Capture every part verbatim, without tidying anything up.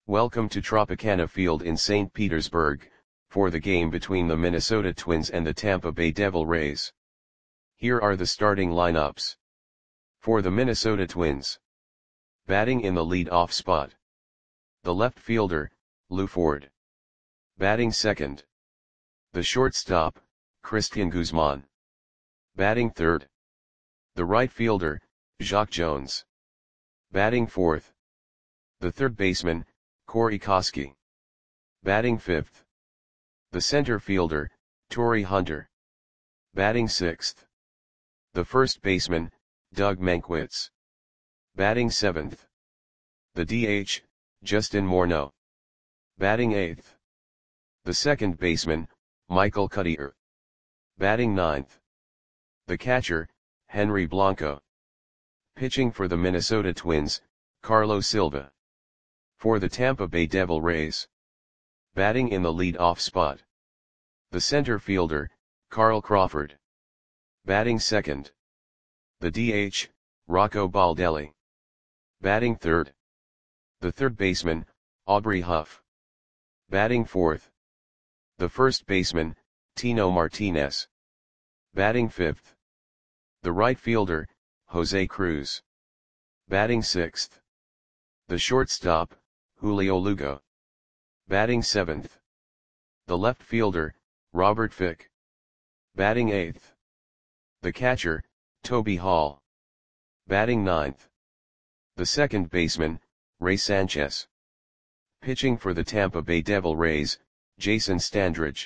Welcome to Tropicana Field in Saint Petersburg, for the game between the Minnesota Twins and the Tampa Bay Devil Rays. Here are the starting lineups. For the Minnesota Twins. Batting in the lead-off spot. The left fielder, Lew Ford. Batting second. The shortstop, Cristian Guzman. Batting third. The right fielder, Jacque Jones. Batting fourth. The third baseman, Corey Koskie. Batting fifth. The center fielder, Torii Hunter. Batting sixth. The first baseman, Doug Mankiewicz. Batting seventh. The D H, Justin Morneau. Batting eighth. The second baseman, Michael Cuddyer. Batting ninth. The catcher, Henry Blanco. Pitching for the Minnesota Twins, Carlos Silva. For the Tampa Bay Devil Rays. Batting in the lead-off spot. The center fielder, Carl Crawford. Batting second. The D H, Rocco Baldelli. Batting third. The third baseman, Aubrey Huff. Batting fourth. The first baseman, Tino Martinez. Batting fifth. The right fielder, Jose Cruz. Batting sixth. The shortstop, Julio Lugo. Batting seventh. The left fielder, Robert Fick. Batting eighth. The catcher, Toby Hall. Batting ninth. The second baseman, Ray Sanchez. Pitching for the Tampa Bay Devil Rays, Jason Standridge.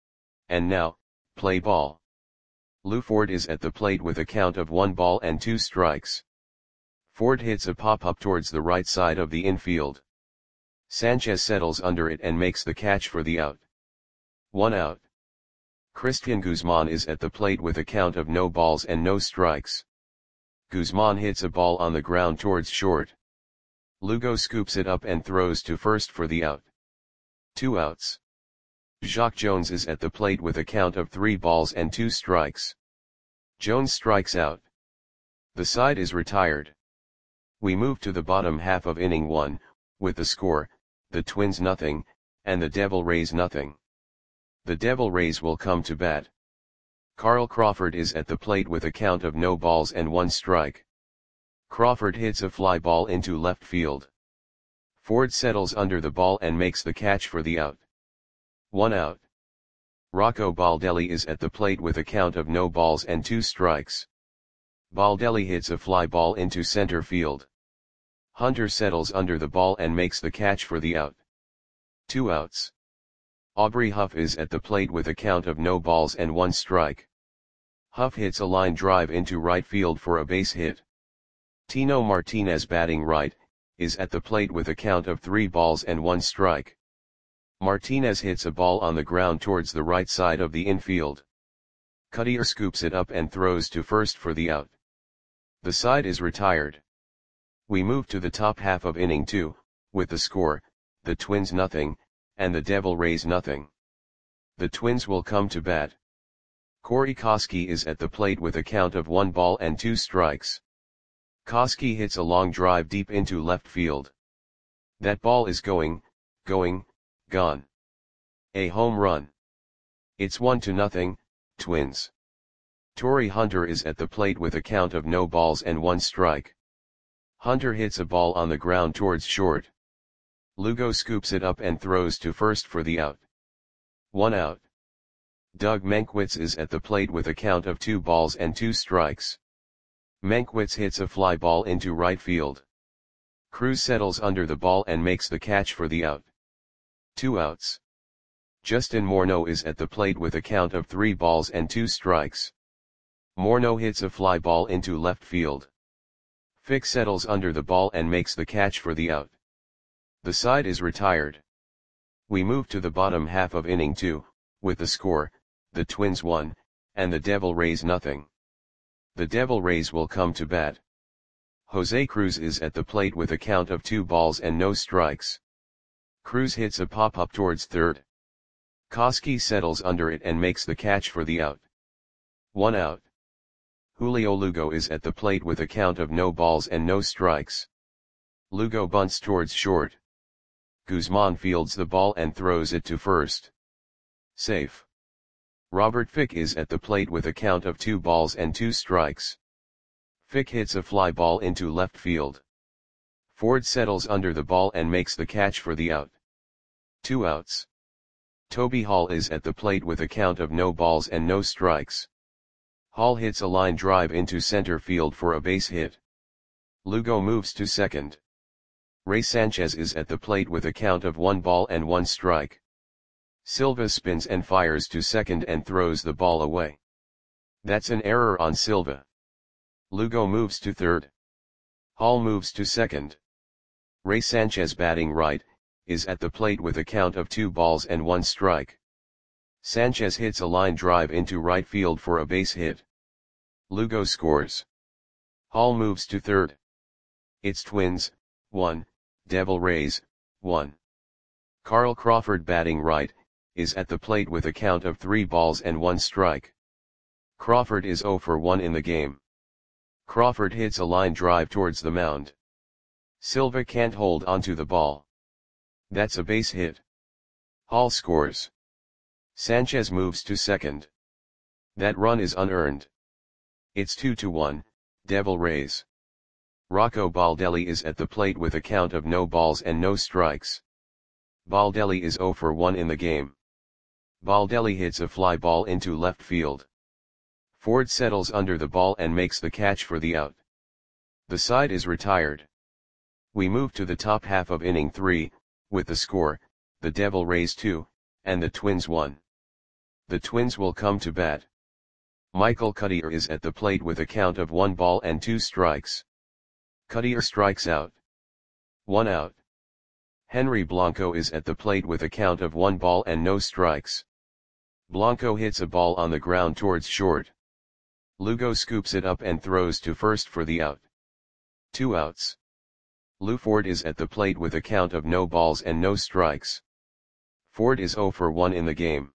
And now, play ball. Lew Ford is at the plate with a count of one ball and two strikes. Ford hits a pop-up towards the right side of the infield. Sanchez settles under it and makes the catch for the out. One out. Cristian Guzman is at the plate with a count of no balls and no strikes. Guzman hits a ball on the ground towards short. Lugo scoops it up and throws to first for the out. Two outs. Jacque Jones is at the plate with a count of three balls and two strikes. Jones strikes out. The side is retired. We move to the bottom half of inning one, with the score, the Twins nothing, and the Devil Rays nothing. The Devil Rays will come to bat. Carl Crawford is at the plate with a count of no balls and one strike. Crawford hits a fly ball into left field. Ford settles under the ball and makes the catch for the out. One out. Rocco Baldelli is at the plate with a count of no balls and two strikes. Baldelli hits a fly ball into center field. Hunter settles under the ball and makes the catch for the out. Two outs. Aubrey Huff is at the plate with a count of no balls and one strike. Huff hits a line drive into right field for a base hit. Tino Martinez, batting right, is at the plate with a count of three balls and one strike. Martinez hits a ball on the ground towards the right side of the infield. Cuddyer scoops it up and throws to first for the out. The side is retired. We move to the top half of inning two, with the score, the Twins nothing, and the Devil Rays nothing. The Twins will come to bat. Corey Koskie is at the plate with a count of one ball and two strikes. Koskie hits a long drive deep into left field. That ball is going, going, gone. A home run. It's one to nothing, Twins. Torii Hunter is at the plate with a count of no balls and one strike. Hunter hits a ball on the ground towards short. Lugo scoops it up and throws to first for the out. One out. Doug Mankiewicz is at the plate with a count of two balls and two strikes. Mankiewicz hits a fly ball into right field. Cruz settles under the ball and makes the catch for the out. Two outs. Justin Morneau is at the plate with a count of three balls and two strikes. Morneau hits a fly ball into left field. Fick settles under the ball and makes the catch for the out. The side is retired. We move to the bottom half of inning two, with the score, the Twins one, and the Devil Rays nothing. The Devil Rays will come to bat. Jose Cruz is at the plate with a count of two balls and no strikes. Cruz hits a pop-up towards third. Koskie settles under it and makes the catch for the out. One out. Julio Lugo is at the plate with a count of no balls and no strikes. Lugo bunts towards short. Guzman fields the ball and throws it to first. Safe. Robert Fick is at the plate with a count of two balls and two strikes. Fick hits a fly ball into left field. Ford settles under the ball and makes the catch for the out. Two outs. Toby Hall is at the plate with a count of no balls and no strikes. Hall hits a line drive into center field for a base hit. Lugo moves to second. Ray Sanchez is at the plate with a count of one ball and one strike. Silva spins and fires to second and throws the ball away. That's an error on Silva. Lugo moves to third. Hall moves to second. Ray Sanchez, batting right, is at the plate with a count of two balls and one strike. Sanchez hits a line drive into right field for a base hit. Lugo scores. Hall moves to third. It's Twins, one, Devil Rays, one. Carl Crawford, batting right, is at the plate with a count of three balls and one strike. Crawford is oh for one in the game. Crawford hits a line drive towards the mound. Silva can't hold onto the ball. That's a base hit. Hall scores. Sanchez moves to second. That run is unearned. It's two to one, Devil Rays. Rocco Baldelli is at the plate with a count of no balls and no strikes. Baldelli is oh for one in the game. Baldelli hits a fly ball into left field. Ford settles under the ball and makes the catch for the out. The side is retired. We move to the top half of inning three, with the score, the Devil Rays two, and the Twins one. The Twins will come to bat. Michael Cuddyer is at the plate with a count of one ball and two strikes. Cuddyer strikes out. One out. Henry Blanco is at the plate with a count of one ball and no strikes. Blanco hits a ball on the ground towards short. Lugo scoops it up and throws to first for the out. Two outs. Lou Ford is at the plate with a count of no balls and no strikes. Ford is oh for one in the game.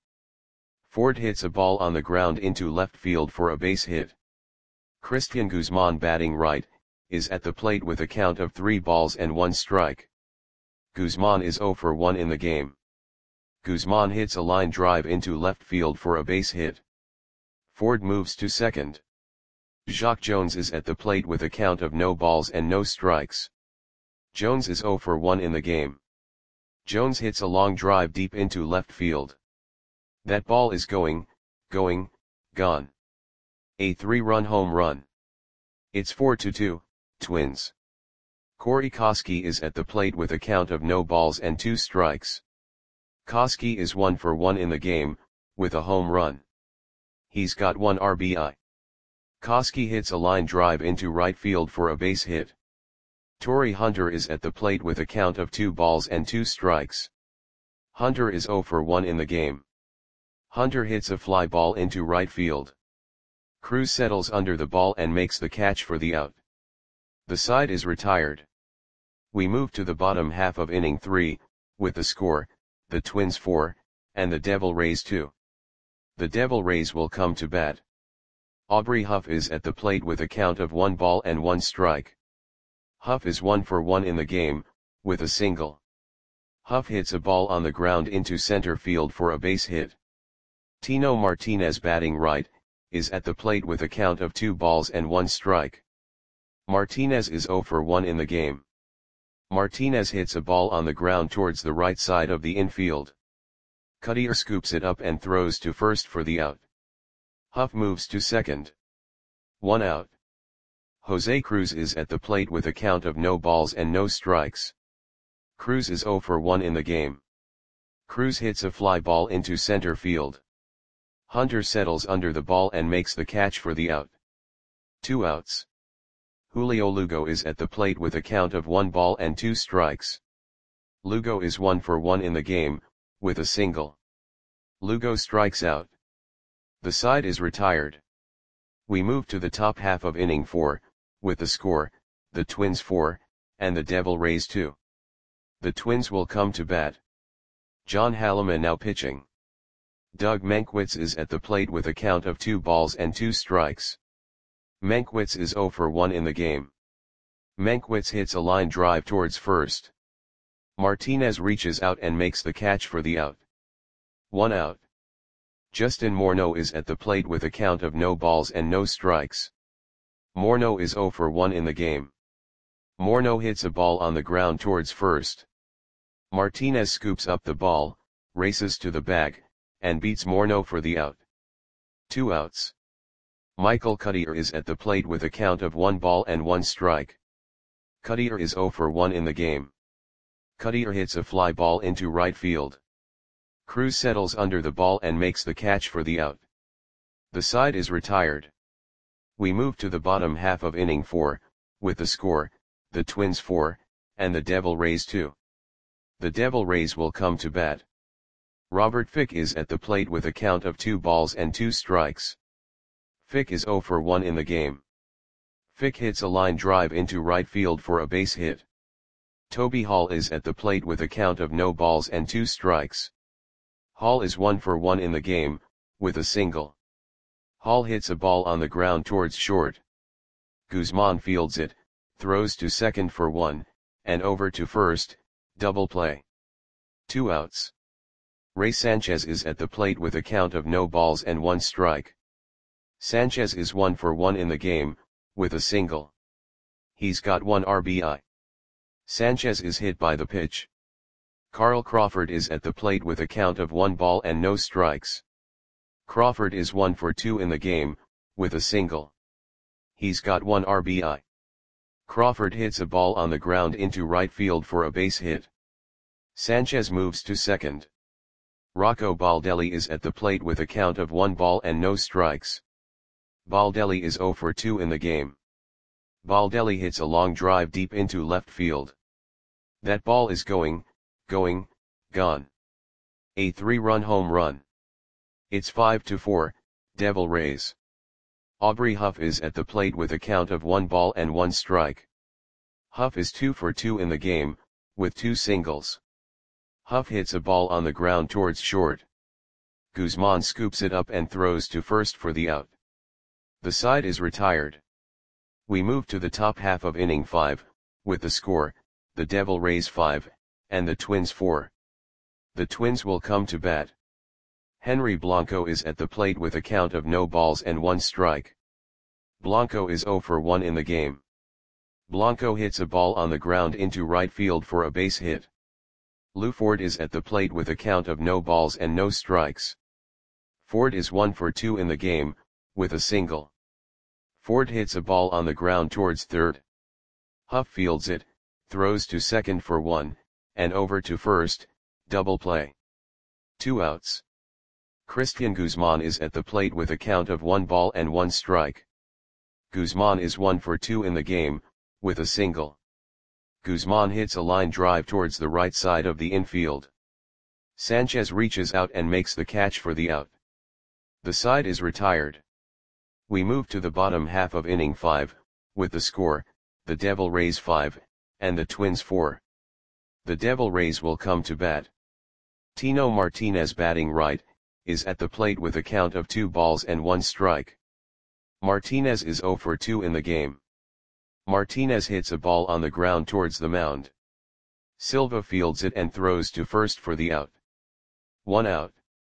Ford hits a ball on the ground into left field for a base hit. Christian Guzman, batting right, is at the plate with a count of three balls and one strike. Guzman is oh for one in the game. Guzman hits a line drive into left field for a base hit. Ford moves to second. Jacque Jones is at the plate with a count of no balls and no strikes. Jones is oh for one in the game. Jones hits a long drive deep into left field. That ball is going, going, gone. A three-run home run. It's four to two, Twins. Corey Koskie is at the plate with a count of no balls and two strikes. Koskie is one for one in the game, with a home run. He's got one R B I. Koskie hits a line drive into right field for a base hit. Torii Hunter is at the plate with a count of two balls and two strikes. Hunter is oh for one in the game. Hunter hits a fly ball into right field. Cruz settles under the ball and makes the catch for the out. The side is retired. We move to the bottom half of inning three, with the score, the Twins four, and the Devil Rays two. The Devil Rays will come to bat. Aubrey Huff is at the plate with a count of one ball and one strike. Huff is one for one in the game, with a single. Huff hits a ball on the ground into center field for a base hit. Tino Martinez, batting right, is at the plate with a count of two balls and one strike. Martinez is oh for one in the game. Martinez hits a ball on the ground towards the right side of the infield. Cuddyer scoops it up and throws to first for the out. Huff moves to second. One out. Jose Cruz is at the plate with a count of no balls and no strikes. Cruz is oh for one in the game. Cruz hits a fly ball into center field. Hunter settles under the ball and makes the catch for the out. Two outs. Julio Lugo is at the plate with a count of one ball and two strikes. Lugo is one for one in the game, with a single. Lugo strikes out. The side is retired. We move to the top half of inning four, with the score, the Twins four, and the Devil Rays two. The Twins will come to bat. John Halleman now pitching. Doug Mankiewicz is at the plate with a count of two balls and two strikes. Mankiewicz is oh for one in the game. Mankiewicz hits a line drive towards first. Martinez reaches out and makes the catch for the out. One out. Justin Morneau is at the plate with a count of no balls and no strikes. Morneau is zero for one in the game. Morneau hits a ball on the ground towards first. Martinez scoops up the ball, races to the bag, and beats Morneau for the out. Two outs. Michael Cuddyer is at the plate with a count of one ball and one strike. Cuddyer is zero for one in the game. Cuddyer hits a fly ball into right field. Cruz settles under the ball and makes the catch for the out. The side is retired. We move to the bottom half of inning four, with the score, the Twins four, and the Devil Rays two. The Devil Rays will come to bat. Robert Fick is at the plate with a count of two balls and two strikes. Fick is zero for one in the game. Fick hits a line drive into right field for a base hit. Toby Hall is at the plate with a count of no balls and two strikes. Hall is one for one in the game, with a single. Hall hits a ball on the ground towards short. Guzman fields it, throws to second for one, and over to first, double play. Two outs. Ray Sanchez is at the plate with a count of no balls and one strike. Sanchez is one for one in the game, with a single. He's got one R B I. Sanchez is hit by the pitch. Carl Crawford is at the plate with a count of one ball and no strikes. Crawford is one for two in the game, with a single. He's got one R B I. Crawford hits a ball on the ground into right field for a base hit. Sanchez moves to second. Rocco Baldelli is at the plate with a count of one ball and no strikes. Baldelli is zero for two in the game. Baldelli hits a long drive deep into left field. That ball is going, going, gone. A three-run home run. It's five to four, Devil Rays. Aubrey Huff is at the plate with a count of one ball and one strike. Huff is two for two in the game, with two singles. Huff hits a ball on the ground towards short. Guzman scoops it up and throws to first for the out. The side is retired. We move to the top half of inning five, with the score, the Devil Rays five, and the Twins four. The Twins will come to bat. Henry Blanco is at the plate with a count of no balls and one strike. Blanco is zero for one in the game. Blanco hits a ball on the ground into right field for a base hit. Lou Ford is at the plate with a count of no balls and no strikes. Ford is one for two in the game, with a single. Ford hits a ball on the ground towards third. Huff fields it, throws to second for one, and over to first, double play. Two outs. Christian Guzman is at the plate with a count of one ball and one strike. Guzman is one for two in the game, with a single. Guzman hits a line drive towards the right side of the infield. Sanchez reaches out and makes the catch for the out. The side is retired. We move to the bottom half of inning five, with the score, the Devil Rays five, and the Twins four. The Devil Rays will come to bat. Tino Martinez, batting right, is at the plate with a count of two balls and one strike. Martinez is zero for two in the game. Martinez hits a ball on the ground towards the mound. Silva fields it and throws to first for the out. One out.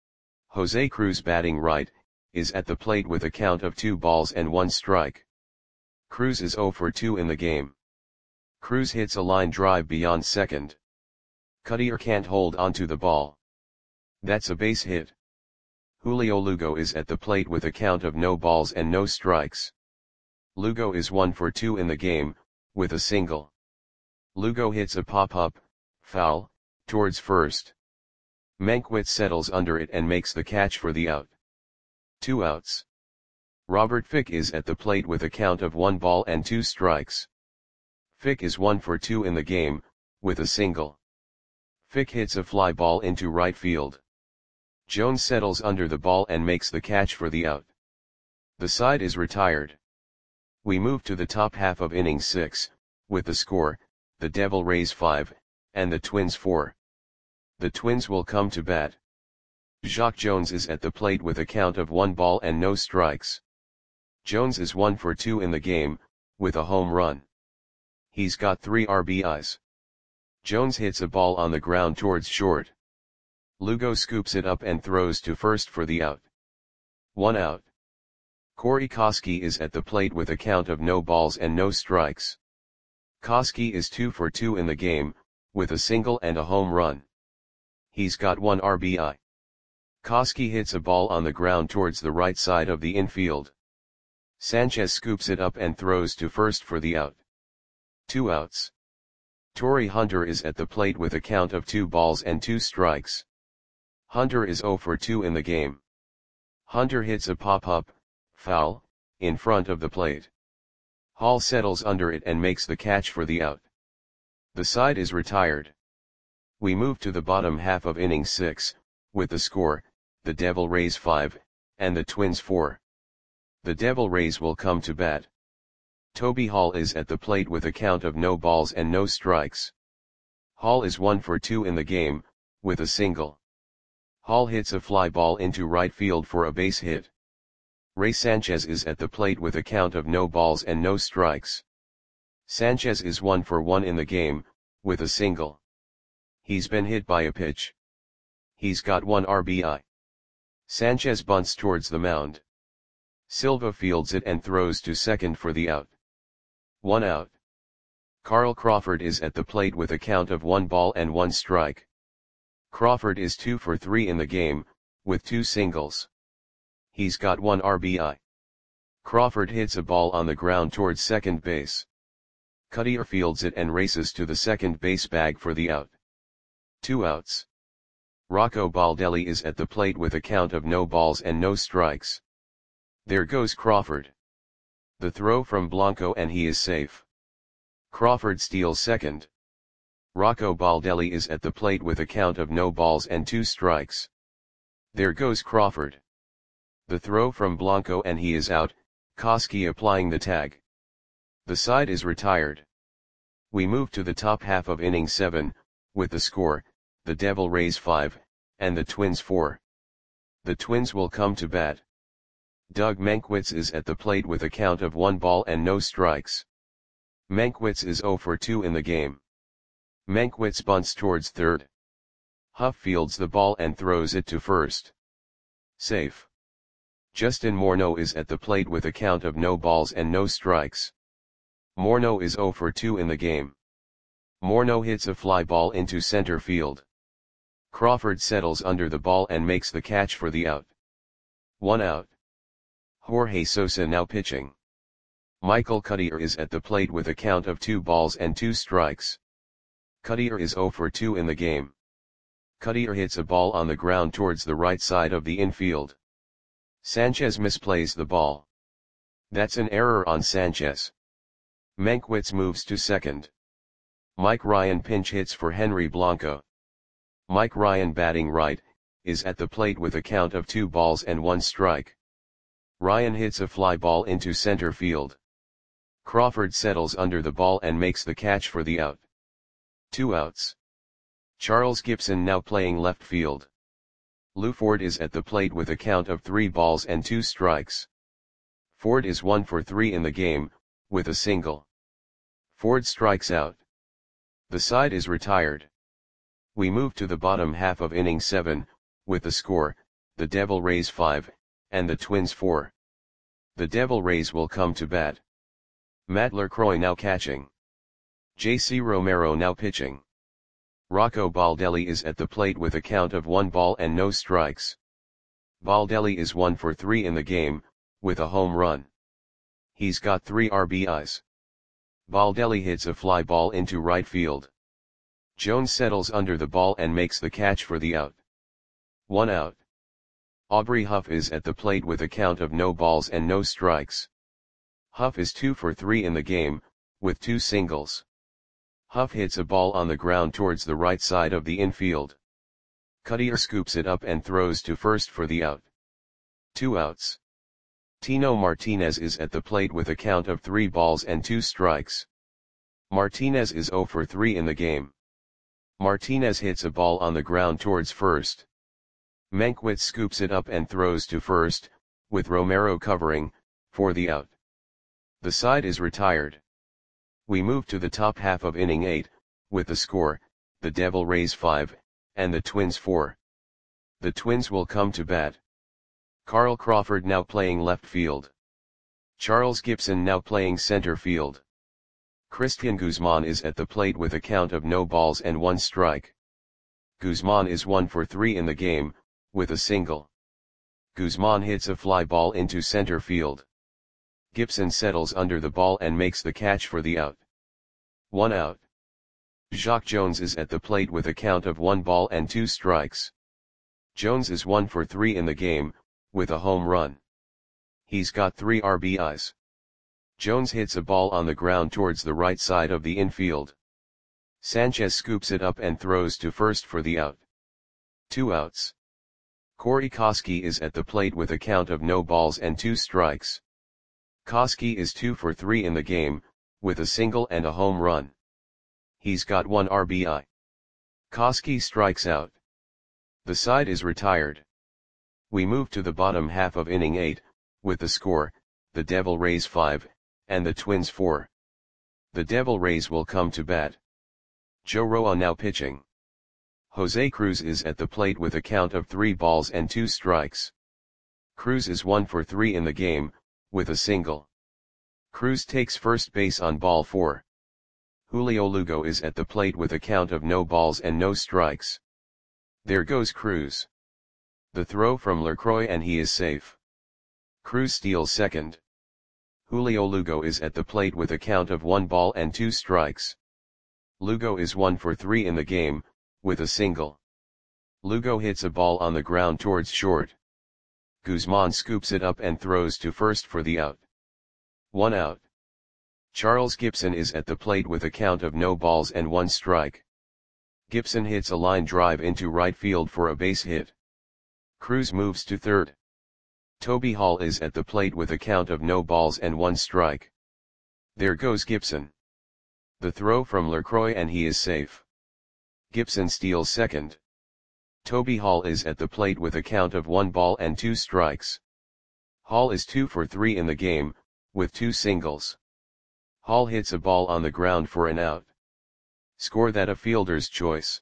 Jose Cruz, batting right, is at the plate with a count of two balls and one strike. Cruz is zero for two in the game. Cruz hits a line drive beyond second. Cuddyer can't hold onto the ball. That's a base hit. Julio Lugo is at the plate with a count of no balls and no strikes. Lugo is one for two in the game, with a single. Lugo hits a pop-up, foul, towards first. Mankiewicz settles under it and makes the catch for the out. Two outs. Robert Fick is at the plate with a count of one ball and two strikes. Fick is one for two in the game, with a single. Fick hits a fly ball into right field. Jones settles under the ball and makes the catch for the out. The side is retired. We move to the top half of inning six, with the score, the Devil Rays five, and the Twins four. The Twins will come to bat. Jacque Jones is at the plate with a count of one ball and no strikes. Jones is one for two in the game, with a home run. He's got three R B Is. Jones hits a ball on the ground towards short. Lugo scoops it up and throws to first for the out. One out. Corey Koskie is at the plate with a count of no balls and no strikes. Koskie is two for two in the game, with a single and a home run. He's got one R B I. Koskie hits a ball on the ground towards the right side of the infield. Sanchez scoops it up and throws to first for the out. Two outs. Torii Hunter is at the plate with a count of two balls and two strikes. Hunter is zero for two in the game. Hunter hits a pop-up, foul, in front of the plate. Hall settles under it and makes the catch for the out. The side is retired. We move to the bottom half of inning six, with the score, the Devil Rays five, and the Twins four. The Devil Rays will come to bat. Toby Hall is at the plate with a count of no balls and no strikes. Hall is one for two in the game, with a single. Hall hits a fly ball into right field for a base hit. Ray Sanchez is at the plate with a count of no balls and no strikes. Sanchez is one for one in the game, with a single. He's been hit by a pitch. He's got one R B I. Sanchez bunts towards the mound. Silva fields it and throws to second for the out. One out. Carl Crawford is at the plate with a count of one ball and one strike. Crawford is two for three in the game, with two singles. He's got one R B I. Crawford hits a ball on the ground towards second base. Cutter fields it and races to the second base bag for the out. Two outs. Rocco Baldelli is at the plate with a count of no balls and no strikes. There goes Crawford. The throw from Blanco and he is safe. Crawford steals second. Rocco Baldelli is at the plate with a count of no balls and two strikes. There goes Crawford. The throw from Blanco and he is out, Koskie applying the tag. The side is retired. We move to the top half of inning seven, with the score, the Devil Rays five, and the Twins four. The Twins will come to bat. Doug Mankiewicz is at the plate with a count of one ball and no strikes. Mankiewicz is zero for two in the game. Mankiewicz bunts towards third. Huff fields the ball and throws it to first. Safe. Justin Morneau is at the plate with a count of no balls and no strikes. Morneau is zero for two in the game. Morneau hits a fly ball into center field. Crawford settles under the ball and makes the catch for the out. One out. Jorge Sosa now pitching. Michael Cutter is at the plate with a count of two balls and two strikes. Cutter is zero for two in the game. Cutter hits a ball on the ground towards the right side of the infield. Sanchez misplays the ball. That's an error on Sanchez. Mankiewicz moves to second. Mike Ryan pinch hits for Henry Blanco. Mike Ryan, batting right, is at the plate with a count of two balls and one strike. Ryan hits a fly ball into center field. Crawford settles under the ball and makes the catch for the out. Two outs. Charles Gibson now playing left field. Lou Ford is at the plate with a count of three balls and two strikes. Ford is one for three in the game, with a single. Ford strikes out. The side is retired. We move to the bottom half of inning seven, with the score, the Devil Rays five, and the Twins four. The Devil Rays will come to bat. Matt LaCroix now catching. J C Romero now pitching. Rocco Baldelli is at the plate with a count of one ball and no strikes. Baldelli is one for three in the game, with a home run. He's got three R B Is. Baldelli hits a fly ball into right field. Jones settles under the ball and makes the catch for the out. One out. Aubrey Huff is at the plate with a count of no balls and no strikes. Huff is two for three in the game, with two singles. Huff hits a ball on the ground towards the right side of the infield. Cutter scoops it up and throws to first for the out. Two outs. Tino Martinez is at the plate with a count of three balls and two strikes. Martinez is zero for three in the game. Martinez hits a ball on the ground towards first. Mankiewicz scoops it up and throws to first, with Romero covering, for the out. The side is retired. We move to the top half of inning eight, with the score, the Devil Rays five, and the Twins four. The Twins will come to bat. Carl Crawford now playing left field. Charles Gibson now playing center field. Christian Guzman is at the plate with a count of no balls and one strike. Guzman is one for three in the game, with a single. Guzman hits a fly ball into center field. Gibson settles under the ball and makes the catch for the out. One out. Jacque Jones is at the plate with a count of one ball and two strikes. Jones is one for three in the game, with a home run. He's got three R B Is. Jones hits a ball on the ground towards the right side of the infield. Sanchez scoops it up and throws to first for the out. Two outs. Corey Koskie is at the plate with a count of no balls and two strikes. Koskie is two for three in the game, with a single and a home run. He's got one R B I. Koskie strikes out. The side is retired. We move to the bottom half of inning eight, with the score, the Devil Rays five, and the Twins four. The Devil Rays will come to bat. Joe Roa now pitching. Jose Cruz is at the plate with a count of three balls and two strikes. Cruz is one for three in the game, with a single. Cruz takes first base on ball four. Julio Lugo is at the plate with a count of no balls and no strikes. There goes Cruz. The throw from LaCroix and he is safe. Cruz steals second. Julio Lugo is at the plate with a count of one ball and two strikes. Lugo is one for three in the game, with a single. Lugo hits a ball on the ground towards short. Guzman scoops it up and throws to first for the out. One out. Charles Gibson is at the plate with a count of no balls and one strike. Gibson hits a line drive into right field for a base hit. Cruz moves to third. Toby Hall is at the plate with a count of no balls and one strike. There goes Gibson. The throw from LaCroix and he is safe. Gibson steals second. Toby Hall is at the plate with a count of one ball and two strikes. Hall is two for three in the game, with two singles. Hall hits a ball on the ground for an out. Score that a fielder's choice.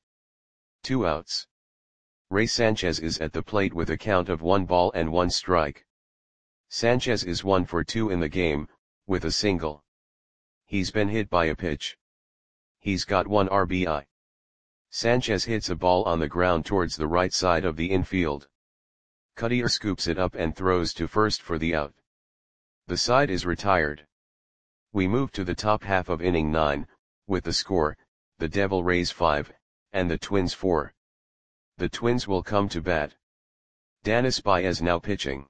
Two outs. Ray Sanchez is at the plate with a count of one ball and one strike. Sanchez is one for two in the game, with a single. He's been hit by a pitch. He's got one R B I. Sanchez hits a ball on the ground towards the right side of the infield. Cuttier scoops it up and throws to first for the out. The side is retired. We move to the top half of inning nine, with the score, the Devil Rays five, and the Twins four. The Twins will come to bat. Danis Baez now pitching.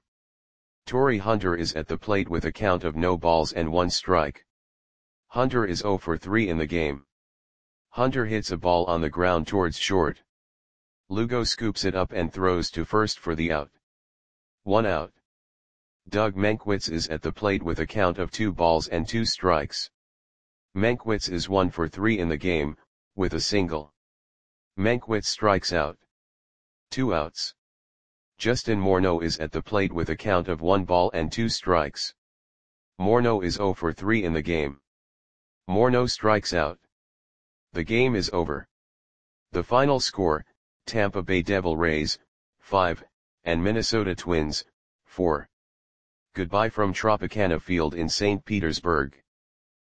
Torii Hunter is at the plate with a count of no balls and one strike. Hunter is zero for three in the game. Hunter hits a ball on the ground towards short. Lugo scoops it up and throws to first for the out. One out. Doug Mankiewicz is at the plate with a count of two balls and two strikes. Mankiewicz is one for three in the game, with a single. Mankiewicz strikes out. Two outs. Justin Morneau is at the plate with a count of one ball and two strikes. Morneau is zero for three in the game. Morneau strikes out. The game is over. The final score, Tampa Bay Devil Rays, five, and Minnesota Twins, four. Goodbye from Tropicana Field in Saint Petersburg.